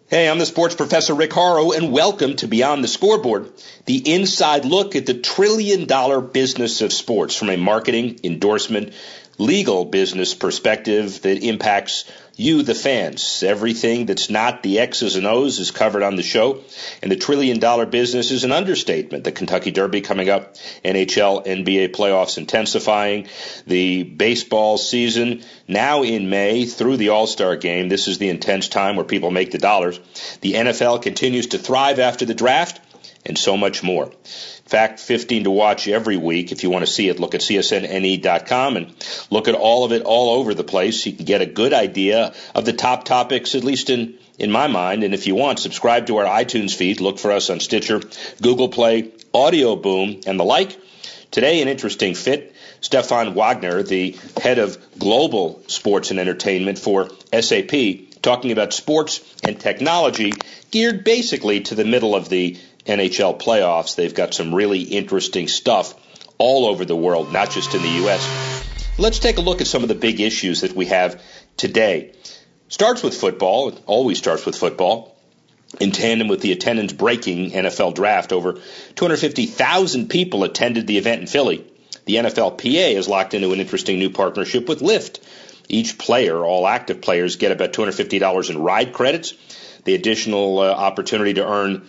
Hey, I'm the sports professor Rick Horrow, and welcome to Beyond the Scoreboard, the inside look at the trillion-dollar business of sports from a marketing, endorsement, legal business perspective that impacts you, the fans. Everything that's not the X's and O's is covered on the show, and the trillion-dollar business is an understatement. The Kentucky Derby coming up, NHL, NBA playoffs intensifying, the baseball season now in May through the All-Star game. This is the intense time where people make the dollars. The NFL continues to thrive after the draft, and so much more. In fact, 15 to watch every week. If you want to see it, look at csnne.com and look at all of it all over the place. You can get a good idea of the top topics, at least in my mind. And if you want, subscribe to our iTunes feed. Look for us on Stitcher, Google Play, Audio Boom, and the like. Today, an interesting fit. Stefan Wagner, the head of global sports and entertainment for SAP, talking about sports and technology geared basically to the middle of the NHL playoffs. They've got some really interesting stuff all over the world, not just in the U.S. Let's take a look at some of the big issues that we have today. Starts with football. It always starts with football. In tandem with the attendance-breaking NFL draft, over 250,000 people attended the event in Philly. The NFLPA has locked into an interesting new partnership with Lyft. Each player, all active players, get about $250 in ride credits. The additional opportunity to earn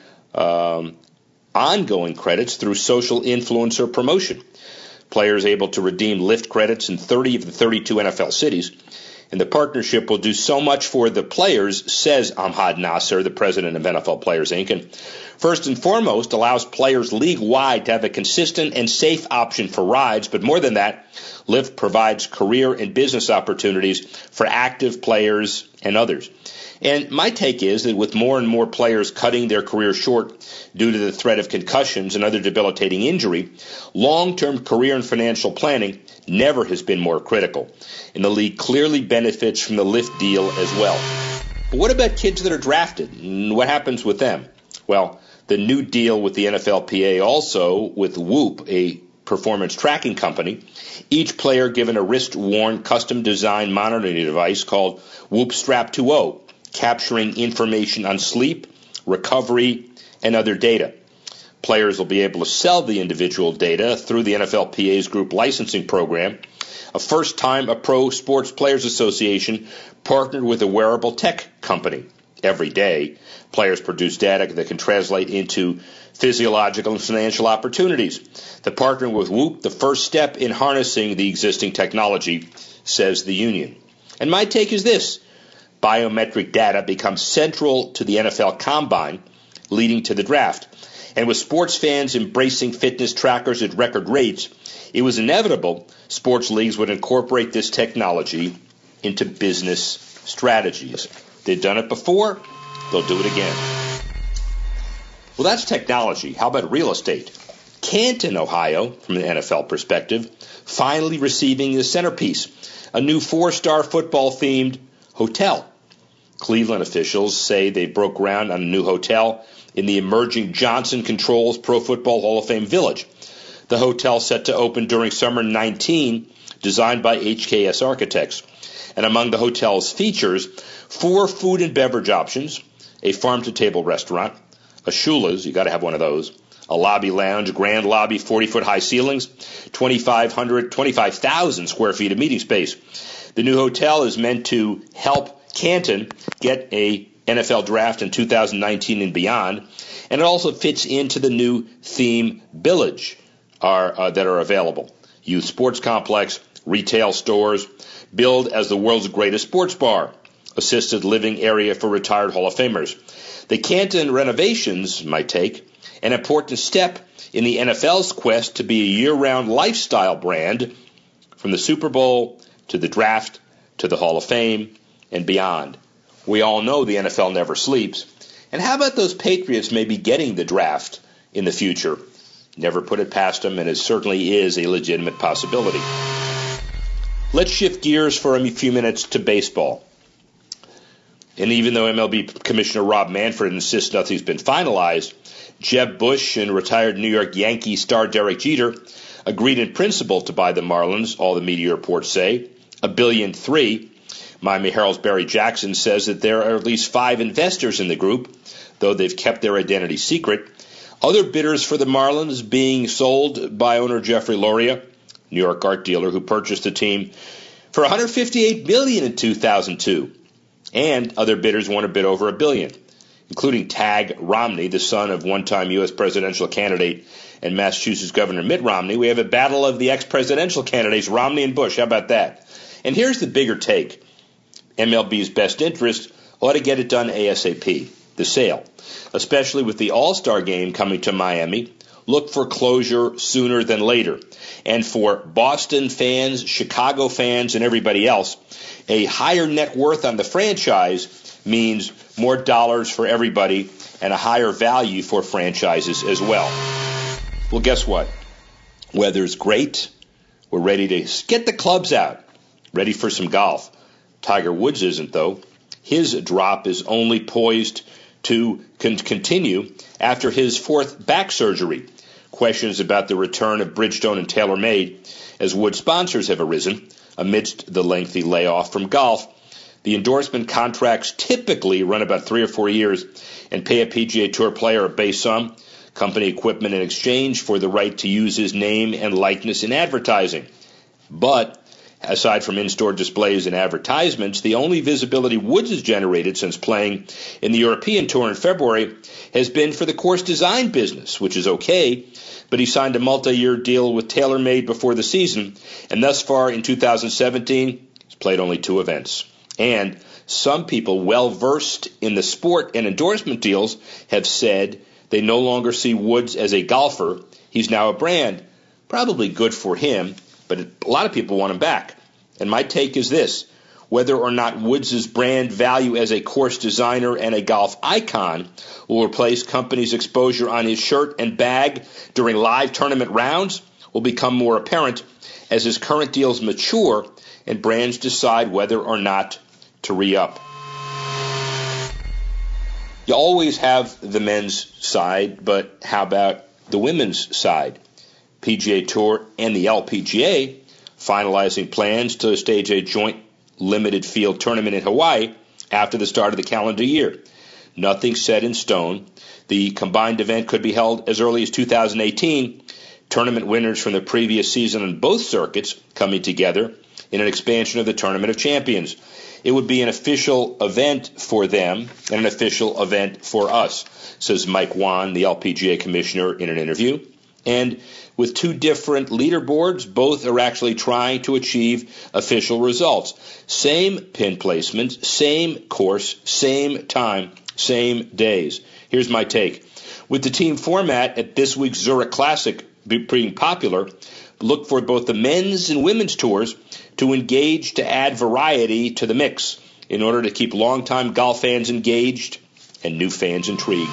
ongoing credits through social influencer promotion. Players able to redeem Lyft credits in 30 of the 32 NFL cities. And the partnership will do so much for the players, says Ahmad Nasser, the president of NFL Players Inc. And first and foremost, allows players league-wide to have a consistent and safe option for rides. But more than that, Lyft provides career and business opportunities for active players and others. And my take is that with more and more players cutting their career short due to the threat of concussions and other debilitating injury, long-term career and financial planning never has been more critical. And the league clearly benefits from the Lyft deal as well. But what about kids that are drafted? And what happens with them? Well, the new deal with the NFLPA also with Whoop, a performance tracking company, each player given a wrist-worn, custom-designed monitoring device called Whoop Strap 2.0, capturing information on sleep, recovery, and other data. Players will be able to sell the individual data through the NFLPA's group licensing program. A first time a Pro Sports Players Association partnered with a wearable tech company. Every day, players produce data that can translate into physiological and financial opportunities. The partnering with Whoop, the first step in harnessing the existing technology, says the union. And my take is this. Biometric data becomes central to the NFL Combine, leading to the draft. And with sports fans embracing fitness trackers at record rates, it was inevitable sports leagues would incorporate this technology into business strategies. They've done it before, they'll do it again. Well, that's technology. How about real estate? Canton, Ohio, from an NFL perspective, finally receiving the centerpiece, a new 4-star football-themed hotel. Cleveland officials say they broke ground on a new hotel in the emerging Johnson Controls Pro Football Hall of Fame Village. The hotel set to open during summer 19, designed by HKS Architects. And among the hotel's features, 4 food and beverage options, a farm-to-table restaurant, a Shula's, you got to have one of those, a lobby lounge, grand lobby, 40-foot high ceilings, 25,000 square feet of meeting space. The new hotel is meant to help Canton get a NFL draft in 2019 and beyond, and it also fits into the new theme village that are available. Youth sports complex, retail stores, billed as the world's greatest sports bar, assisted living area for retired Hall of Famers. The Canton renovations, my take, an important step in the NFL's quest to be a year-round lifestyle brand from the Super Bowl to the draft to the Hall of Fame and beyond. We all know the NFL never sleeps. And how about those Patriots maybe getting the draft in the future? Never put it past them, and it certainly is a legitimate possibility. Let's shift gears for a few minutes to baseball. And even though MLB Commissioner Rob Manfred insists nothing's been finalized, Jeb Bush and retired New York Yankees star Derek Jeter agreed in principle to buy the Marlins, all the media reports say, $1.3 billion. Miami Herald's Barry Jackson says that there are at least 5 investors in the group, though they've kept their identity secret. Other bidders for the Marlins being sold by owner Jeffrey Loria, New York art dealer who purchased the team for $158 million in 2002. And other bidders want to bid over $1 billion, including Tag Romney, the son of one-time U.S. presidential candidate and Massachusetts Governor Mitt Romney. We have a battle of the ex-presidential candidates, Romney and Bush. How about that? And here's the bigger take. MLB's best interest ought to get it done ASAP, the sale, especially with the All-Star game coming to Miami. Look for closure sooner than later. And for Boston fans, Chicago fans, and everybody else, a higher net worth on the franchise means more dollars for everybody and a higher value for franchises as well. Well, guess what? Weather's great. We're ready to get the clubs out, ready for some golf. Tiger Woods isn't, though. His drop is only poised to continue after his 4th back surgery. Questions about the return of Bridgestone and TaylorMade as Woods sponsors have arisen amidst the lengthy layoff from golf. The endorsement contracts typically run about 3 or 4 years and pay a PGA Tour player a base sum, company equipment in exchange for the right to use his name and likeness in advertising. But aside from in-store displays and advertisements, the only visibility Woods has generated since playing in the European Tour in February has been for the course design business, which is okay, but he signed a multi-year deal with TaylorMade before the season, and thus far in 2017, he's played only 2 events. And some people well-versed in the sport and endorsement deals have said they no longer see Woods as a golfer. He's now a brand. Probably good for him, but a lot of people want him back. And my take is this. Whether or not Woods' brand value as a course designer and a golf icon will replace companies' exposure on his shirt and bag during live tournament rounds will become more apparent as his current deals mature and brands decide whether or not to re-up. You always have the men's side, but how about the women's side? PGA Tour and the LPGA finalizing plans to stage a joint limited field tournament in Hawaii after the start of the calendar year. Nothing set in stone. The combined event could be held as early as 2018. Tournament winners from the previous season on both circuits coming together in an expansion of the Tournament of Champions. It would be an official event for them and an official event for us, says Mike Wan, the LPGA commissioner, in an interview. And with 2 different leaderboards, both are actually trying to achieve official results. Same pin placement, same course, same time, same days. Here's my take. With the team format at this week's Zurich Classic being popular, look for both the men's and women's tours to engage to add variety to the mix in order to keep longtime golf fans engaged and new fans intrigued.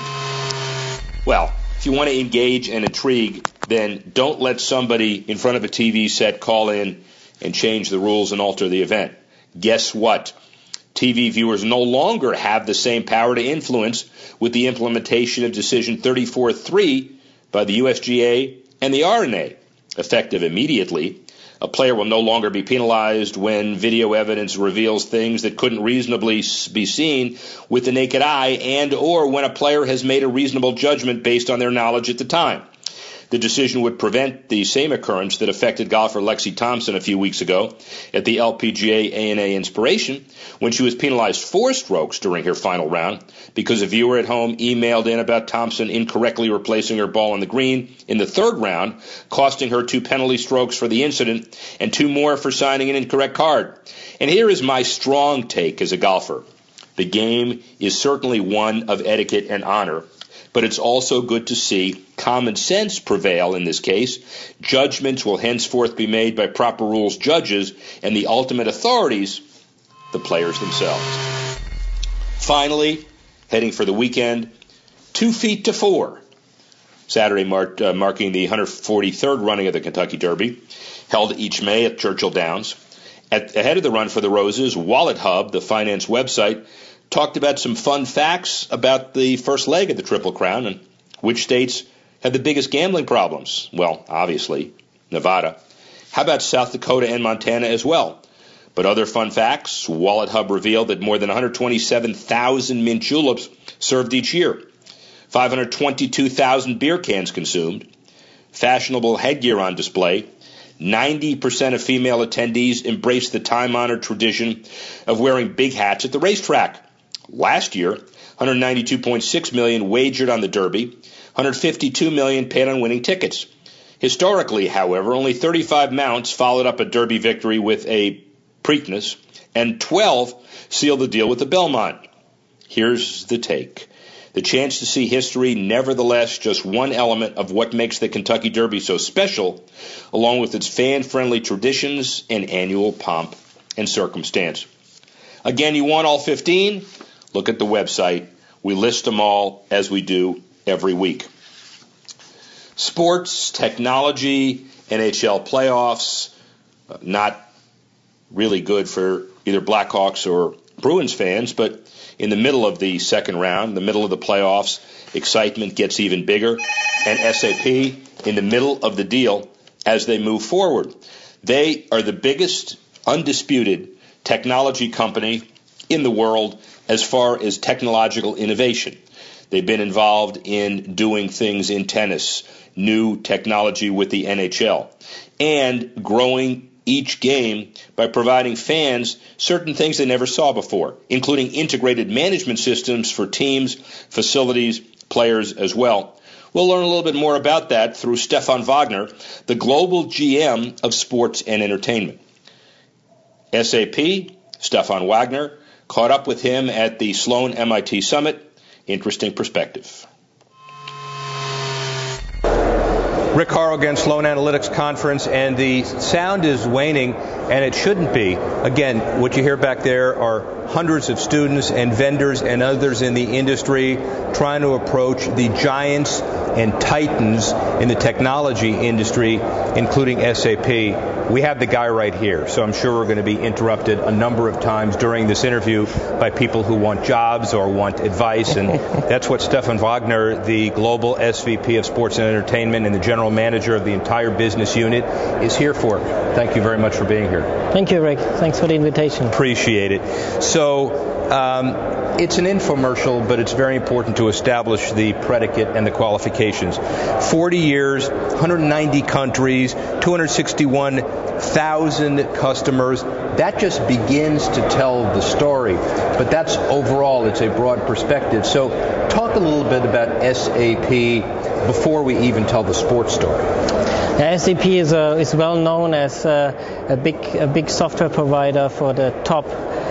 Well, if you want to engage and intrigue, then don't let somebody in front of a TV set call in and change the rules and alter the event. Guess what? TV viewers no longer have the same power to influence with the implementation of Decision 34-3 by the USGA and the R&A. Effective immediately, a player will no longer be penalized when video evidence reveals things that couldn't reasonably be seen with the naked eye and or when a player has made a reasonable judgment based on their knowledge at the time. The decision would prevent the same occurrence that affected golfer Lexi Thompson a few weeks ago at the LPGA ANA Inspiration when she was penalized 4 strokes during her final round because a viewer at home emailed in about Thompson incorrectly replacing her ball on the green in the 3rd round, costing her 2 penalty strokes for the incident and 2 more for signing an incorrect card. And here is my strong take as a golfer. The game is certainly one of etiquette and honor, but it's also good to see common sense prevail in this case. Judgments will henceforth be made by proper rules judges, and the ultimate authorities, the players themselves. Finally, heading for the weekend, 2 feet to 4. Saturday marking the 143rd running of the Kentucky Derby, held each May at Churchill Downs. Ahead of the Run for the Roses, Wallet Hub, the finance website, talked about some fun facts about the first leg of the Triple Crown and which states have the biggest gambling problems. Well, obviously, Nevada. How about South Dakota and Montana as well? But other fun facts, Wallet Hub revealed that more than 127,000 mint juleps served each year, 522,000 beer cans consumed, fashionable headgear on display, 90% of female attendees embraced the time-honored tradition of wearing big hats at the racetrack. Last year, 192.6 million wagered on the Derby, 152 million paid on winning tickets. Historically, however, only 35 mounts followed up a Derby victory with a Preakness, and 12 sealed the deal with the Belmont. Here's the take. The chance to see history, nevertheless, just one element of what makes the Kentucky Derby so special, along with its fan-friendly traditions and annual pomp and circumstance. Again, you want all 15? Look at the website. We list them all as we do every week. Sports, technology, NHL playoffs, not really good for either Blackhawks or Bruins fans, but in the middle of the second round, the middle of the playoffs, excitement gets even bigger, and SAP in the middle of the deal as they move forward. They are the biggest undisputed technology company in the world as far as technological innovation. They've been involved in doing things in tennis, new technology with the NHL, and growing each game by providing fans certain things they never saw before, including integrated management systems for teams, facilities, players as well. We'll learn a little bit more about that through Stefan Wagner, the global GM of sports and entertainment. SAP, Stefan Wagner, caught up with him at the Sloan MIT Summit. Interesting perspective. Rick Horrow again, Sloan Analytics Conference, and the sound is waning, and it shouldn't be. Again, what you hear back there are hundreds of students and vendors and others in the industry trying to approach the giants and titans in the technology industry, including SAP. We have the guy right here, so I'm sure we're going to be interrupted a number of times during this interview by people who want jobs or want advice, and that's what Stefan Wagner, the global SVP of Sports and Entertainment and the general manager of the entire business unit, is here for. Thank you very much for being here. Thank you, Rick. Thanks for the invitation. Appreciate it. So, it's an infomercial, but it's very important to establish the predicate and the qualifications. 40 years, 190 countries, 261,000 customers. That just begins to tell the story. But that's overall, it's a broad perspective. So talk a little bit about SAP before we even tell the sports story. SAP is well known as a big software provider for the top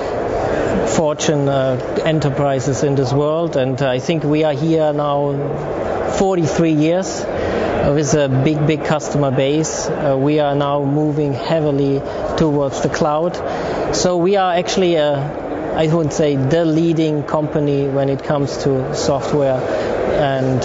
Fortune enterprises in this world, and I think we are here now 43 years with a big customer base. We are now moving heavily towards the cloud. So we are actually I would say the leading company when it comes to software, and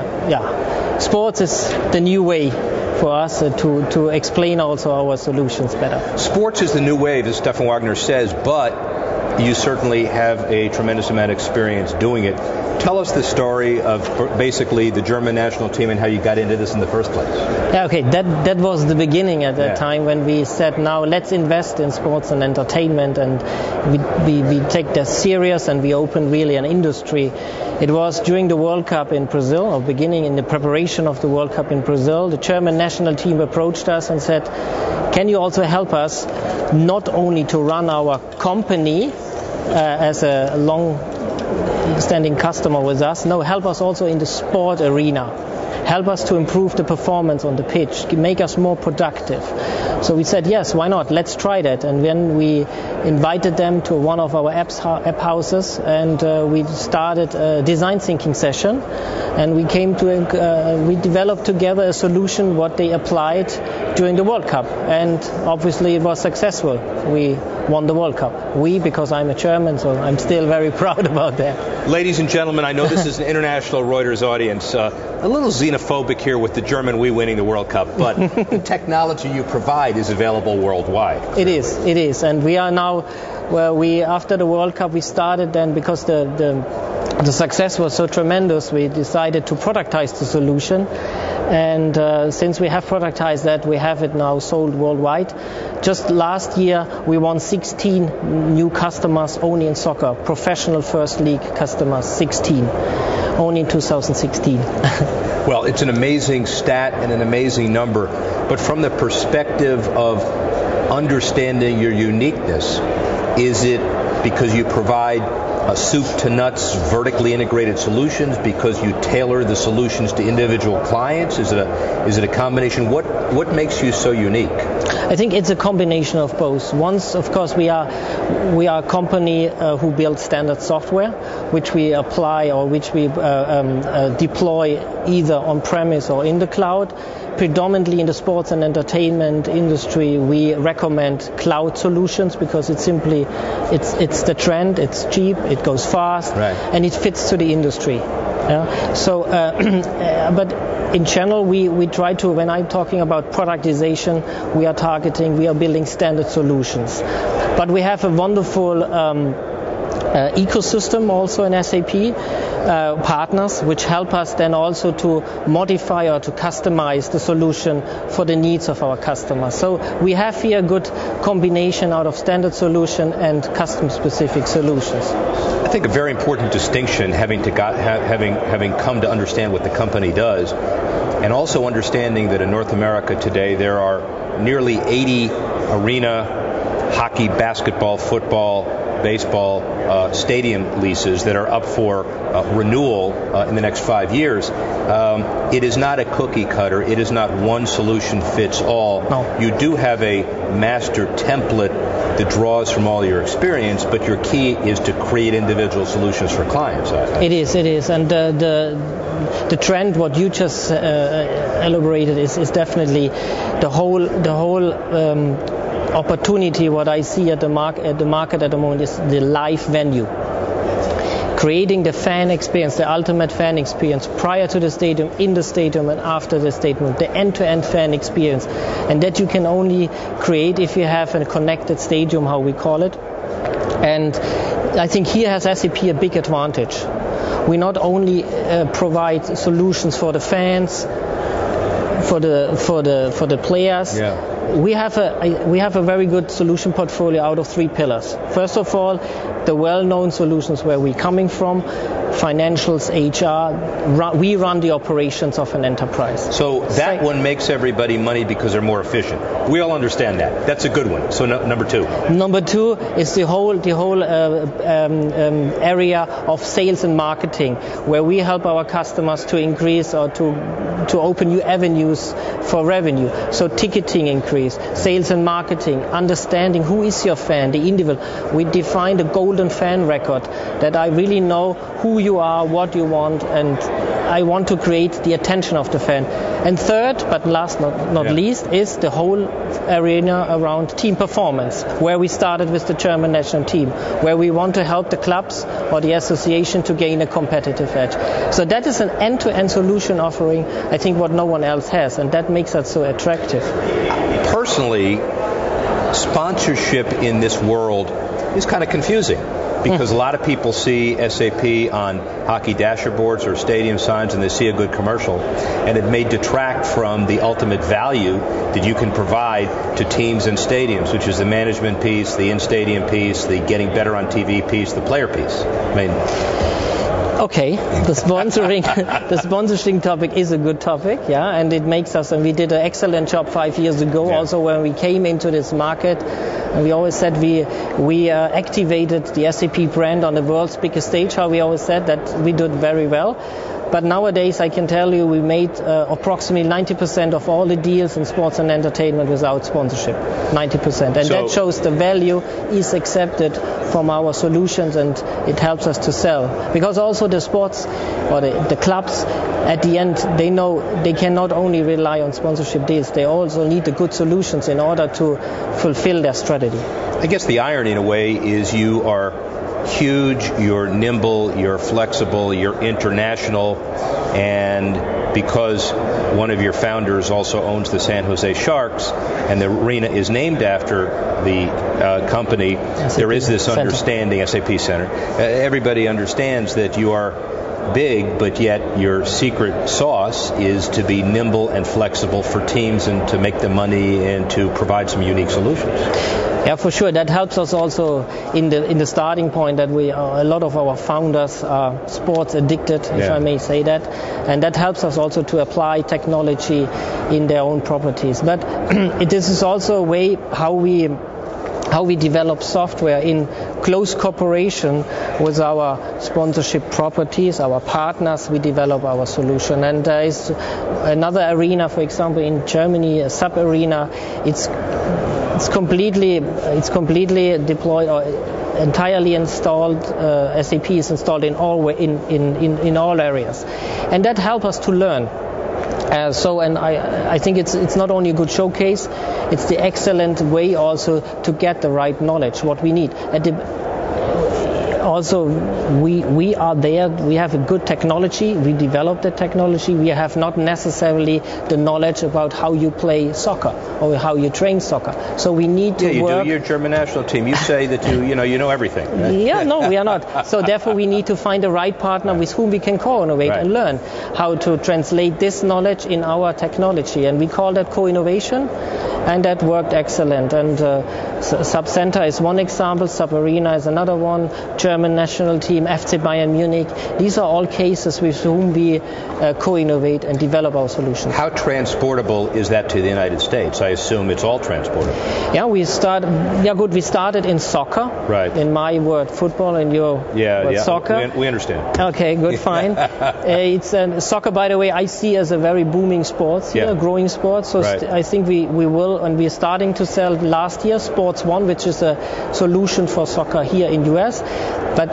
sports is the new way for us to explain also our solutions better. Sports is the new wave, as Stefan Wagner says, but you certainly have a tremendous amount of experience doing it. Tell us the story of basically the German national team and how you got into this in the first place. Yeah, okay, that was the beginning at that time when we said, now let's invest in sports and entertainment, and we take that serious, and we open really an industry. It was during the World Cup in Brazil, or beginning in the preparation of the World Cup in Brazil. The German national team approached us and said, can you also help us not only to run our company as a long-standing customer with us, no, help us also in the sport arena. Help us to improve the performance on the pitch, make us more productive. So we said, yes, why not? Let's try that. And then we invited them to one of our app houses, and we started a design thinking session. And we we developed together a solution what they applied during the World Cup. And obviously it was successful. We won the World Cup. Because I'm a German, so I'm still very proud about that. Ladies and gentlemen, I know this is an international Reuters audience. A little xenophobic here with the German we winning the World Cup, but the technology you provide is available worldwide. It is. And we are now, after the World Cup, we started then, because the the success was so tremendous, we decided to productize the solution. And since we have productized that, we have it now sold worldwide. Just last year, we won 16 new customers only in soccer, professional first league customers, 16, only in 2016. Well, it's an amazing stat and an amazing number, but from the perspective of understanding your uniqueness, is it because you provide soup to nuts, vertically integrated solutions, because you tailor the solutions to individual clients? Is it a combination? What makes you so unique? I think it's a combination of both. Once, of course, we are a company who builds standard software, which we apply or which we deploy either on-premise or in the cloud. Predominantly in the sports and entertainment industry, we recommend cloud solutions because it's the trend, it's cheap, it goes fast, right, and it fits to the industry. Yeah? So, but in general, we try to, when I'm talking about productization, we are building standard solutions. But we have a wonderful ecosystem also in SAP, partners which help us then also to modify or to customize the solution for the needs of our customers. So we have here a good combination out of standard solution and custom specific solutions. I think a very important distinction, having come to understand what the company does, and also understanding that in North America today there are nearly 80 arena, hockey, basketball, football, baseball stadium leases that are up for renewal in the next 5 years. It is not a cookie cutter. It is not one solution fits all. No. You do have a master template that draws from all your experience, but your key is to create individual solutions for clients. It is. And the trend, what you just elaborated, is definitely the whole opportunity. What I see at the market at the moment is the live venue. Creating the fan experience, the ultimate fan experience prior to the stadium, in the stadium, and after the stadium, the end-to-end fan experience. And that you can only create if you have a connected stadium, how we call it. And I think here has SAP a big advantage. We not only provide solutions for the fans, for the players. Yeah. We have a very good solution portfolio out of 3 pillars. First of all, the well-known solutions where we're coming from, financials, HR. We run the operations of an enterprise. So that one makes everybody money because they're more efficient. We all understand that. That's a good one. So number 2. Number 2 is the whole area of sales and marketing, where we help our customers to increase or to open new avenues for revenue. So ticketing increase, sales and marketing, understanding who is your fan, the individual. We define the golden fan record, that I really know who you are, what you want, and I want to create the attention of the fan. And third, but last not least, is the whole arena around team performance, where we started with the German national team, where we want to help the clubs or the association to gain a competitive edge. So that is an end-to-end solution offering, I think, what no one else has, and that makes us so attractive. Personally, sponsorship in this world is kind of confusing, because a lot of people see SAP on hockey dashboards or stadium signs and they see a good commercial, and it may detract from the ultimate value that you can provide to teams and stadiums, which is the management piece, the in-stadium piece, the getting better on TV piece, the player piece. I mean, okay, the sponsoring topic is a good topic, yeah, and it makes us, and we did an excellent job 5 years ago, also when we came into this market. And we always said we activated the SAP brand on the world's biggest stage, how we always said that we did very well. But nowadays, I can tell you, we made approximately 90% of all the deals in sports and entertainment without sponsorship. 90%. And that shows the value is accepted from our solutions, and it helps us to sell. Because also the sports or the clubs, at the end, they know they cannot only rely on sponsorship deals. They also need the good solutions in order to fulfill their strategy. I guess the irony, in a way, is you are huge, you're nimble, you're flexible, you're international, and because one of your founders also owns the San Jose Sharks, and the arena is named after the company, there is this understanding, SAP Center. Everybody understands that you are big, but yet your secret sauce is to be nimble and flexible for teams and to make the money and to provide some unique solutions. Yeah, for sure. That helps us also in the starting point that a lot of our founders are sports addicted, if I may say that, and that helps us also to apply technology in their own properties. But this is also a way how we develop software in close cooperation with our sponsorship properties, our partners. We develop our solution, and there is another arena, for example, in Germany, a sub arena. It's completely deployed or entirely installed. SAP is installed in all areas, and that helps us to learn. And I think it's not only a good showcase, it's the excellent way also to get the right knowledge, what we need. Also, we are there, we have a good technology, we develop the technology, we have not necessarily the knowledge about how you play soccer or how you train soccer. So we need to work. Do your German national team. You say that you know everything. Right? Yeah, no, we are not. So therefore we need to find the right partner with whom we can co-innovate and learn how to translate this knowledge in our technology. And we call that co-innovation, and that worked excellent. And Subcenter is one example, Subarena is another one, German national team, FC Bayern Munich. These are all cases with whom we co-innovate and develop our solutions. How transportable is that to the United States? I assume it's all transportable. Yeah, we started in soccer. Right. In my word, football, and your word, soccer. We understand. Okay, good, fine. It's soccer, by the way, I see as a very booming sport, a growing sport. So I think we will, and we're starting to sell last year Sports One, which is a solution for soccer here in US. But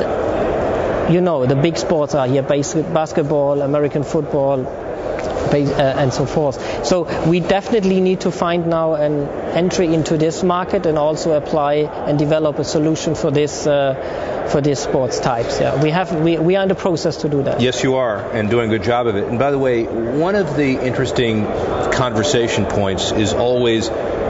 the big sports are here: basketball, American football, and so forth. So we definitely need to find now an entry into this market and also apply and develop a solution for this sports types. Yeah, we are in the process to do that. Yes, you are, and doing a good job of it. And by the way, one of the interesting conversation points is always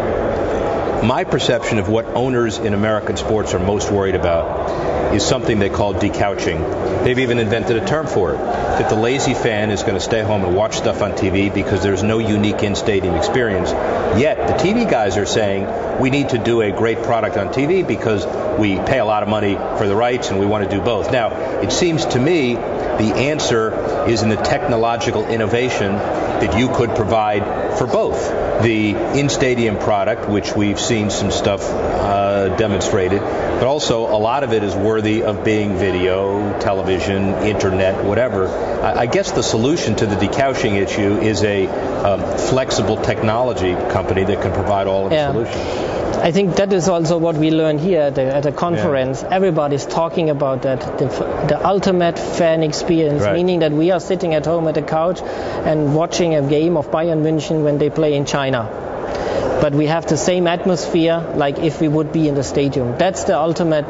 my perception of what owners in American sports are most worried about is something they call decouching. They've even invented a term for it, that the lazy fan is going to stay home and watch stuff on TV because there's no unique in-stadium experience. Yet the TV guys are saying we need to do a great product on TV because we pay a lot of money for the rights and we want to do both. Now, it seems to me the answer is in the technological innovation that you could provide for both. The in-stadium product, which we've seen some stuff demonstrated, but also a lot of it is worthy of being video, television, internet, whatever. I guess the solution to the decouching issue is a flexible technology company that can provide all of the solutions. I think that is also what we learned here at the conference. Yeah. Everybody's talking about that, the ultimate fan experience, meaning that we are sitting at home at the couch and watching a game of Bayern München when they play in China. But we have the same atmosphere like if we would be in the stadium. That's the ultimate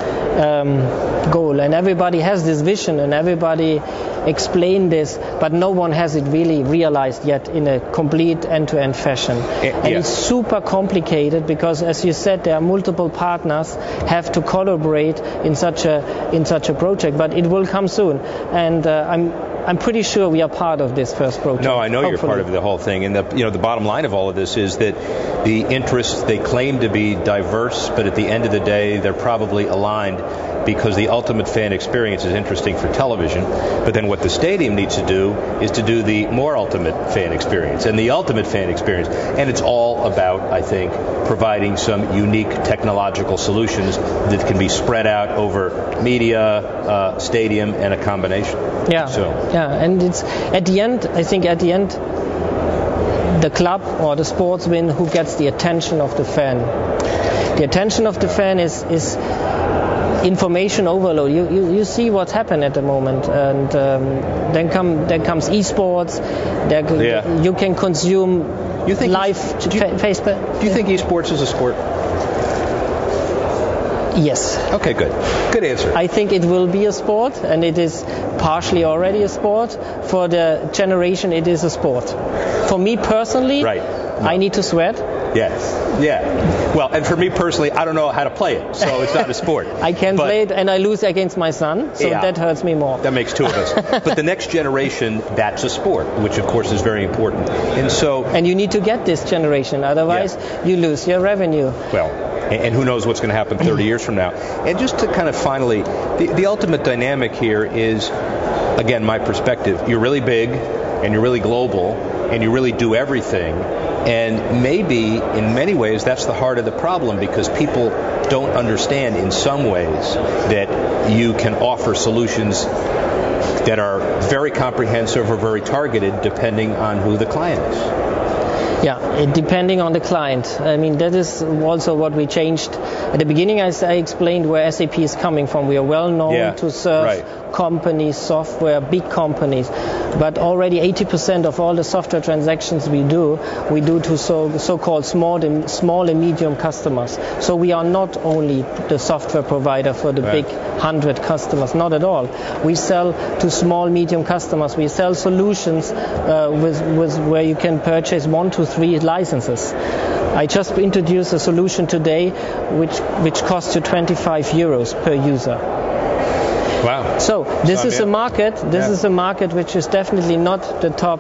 goal. And everybody has this vision and everybody explained this, but no one has it really realized yet in a complete end-to-end fashion. And it's super complicated because, as you said, there are multiple partners have to collaborate in such a project, but it will come soon. And I'm pretty sure we are part of this first project. No, I know you're part of the whole thing. And the bottom line of all of this is that the interests, they claim to be diverse, but at the end of the day, they're probably aligned because the ultimate fan experience is interesting for television. But then what the stadium needs to do is to do the more ultimate fan experience and the ultimate fan experience. And it's all about, I think, providing some unique technological solutions that can be spread out over media, stadium, and a combination. And it's at the end, the club or the sportsman who gets the attention of the fan. The attention of the fan is information overload. You see what's happened at the moment, and then comes esports. You can consume live Facebook. Do you think esports is a sport? Yes. Okay, good. Good answer. I think it will be a sport, and it is partially already a sport. For the generation, it is a sport. For me personally, right. I need to sweat. Yes. Yeah. Well, and for me personally, I don't know how to play it, so it's not a sport. I can play it, and I lose against my son, so that hurts me more. That makes two of us. But the next generation, that's a sport, which of course is very important. And you need to get this generation, otherwise you lose your revenue. Well, and who knows what's going to happen 30 years from now. And just to kind of finally, the ultimate dynamic here is, again, my perspective. You're really big, and you're really global, and you really do everything. And maybe, in many ways, that's the heart of the problem, because people don't understand in some ways that you can offer solutions that are very comprehensive or very targeted depending on who the client is. Yeah, depending on the client. I mean, that is also what we changed. At the beginning, I explained where SAP is coming from. We are well known to serve companies, software, big companies. But already 80% of all the software transactions we do to so-called small and medium customers. So we are not only the software provider for the big 100 customers, not at all. We sell to small, medium customers. We sell solutions with where you can purchase 1 to 3 licenses. I just introduced a solution today which costs you 25 euros per user. Wow. So this is a market. This is a market which is definitely not the top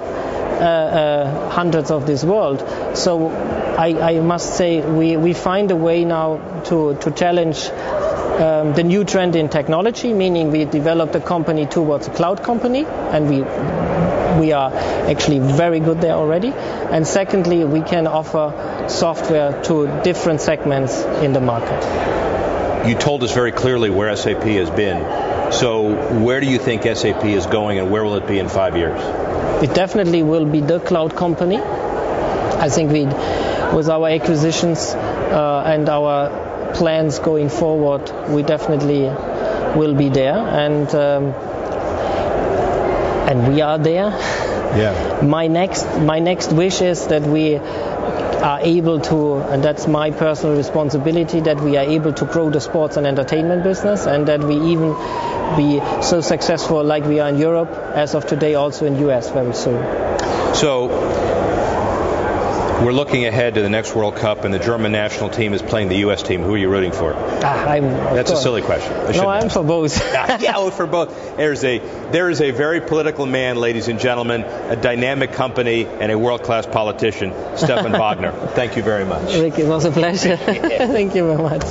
hundreds of this world. So I must say we find a way now to challenge the new trend in technology, meaning we developed a company towards a cloud company, and we are actually very good there already. And secondly, we can offer software to different segments in the market. You told us very clearly where SAP has been. So where do you think SAP is going, and where will it be in 5 years? It definitely will be the cloud company. I think with our acquisitions and our plans going forward, we definitely will be there, and we are there. Yeah. My next wish is that we are able to, and that's my personal responsibility, that we are able to grow the sports and entertainment business, and that we even be so successful like we are in Europe as of today, also in US very soon. So we're looking ahead to the next World Cup, and the German national team is playing the U.S. team. Who are you rooting for? That's a silly question. I'm for both. For both. There is a very political man, ladies and gentlemen, a dynamic company, and a world-class politician, Stefan Wagner. Thank you very much. Rick, it was a pleasure. Thank you very much.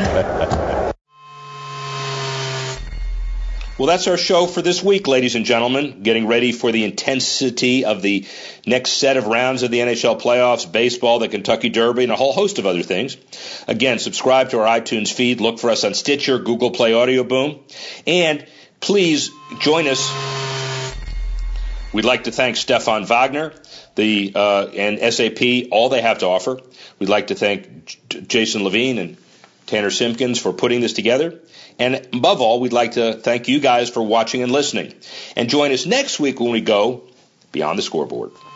Well, that's our show for this week, ladies and gentlemen. Getting ready for the intensity of the next set of rounds of the NHL playoffs, baseball, the Kentucky Derby, and a whole host of other things. Again, subscribe to our iTunes feed. Look for us on Stitcher, Google Play, Audio Boom. And please join us. We'd like to thank Stefan Wagner and SAP, all they have to offer. We'd like to thank Jason Levine and Tanner Simpkins for putting this together. And above all, we'd like to thank you guys for watching and listening. And join us next week when we go Beyond the Scoreboard.